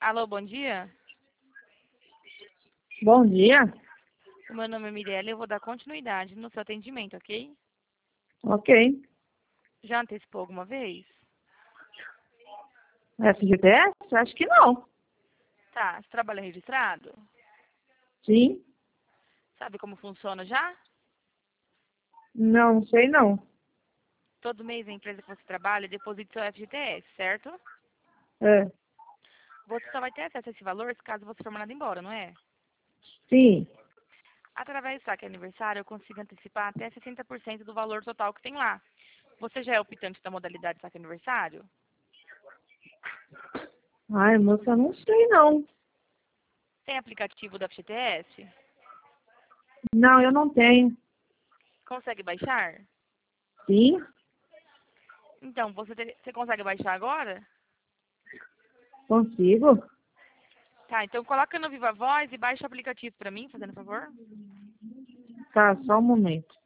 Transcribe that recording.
Alô, bom dia. Bom dia. O meu nome é Mirella e eu vou dar continuidade no seu atendimento, ok? Ok. Já antecipou alguma vez? FGTS? Acho que não. Tá, você trabalha registrado? Sim? Sabe como funciona já? Não sei não. Todo mês a empresa que você trabalha deposita seu FGTS, certo? É. Você só vai ter acesso a esse valor caso você for mandado embora, não é? Sim. Através do saque aniversário, eu consigo antecipar até 60% do valor total que tem lá. Você já é optante da modalidade saque aniversário? Ai, moça, não sei não. Tem aplicativo da FGTS? Não, eu não tenho. Consegue baixar? Sim? Então, você consegue baixar agora? Consigo? Tá, então coloca no Viva Voz e baixa o aplicativo pra mim, fazendo favor. Tá, só um momento.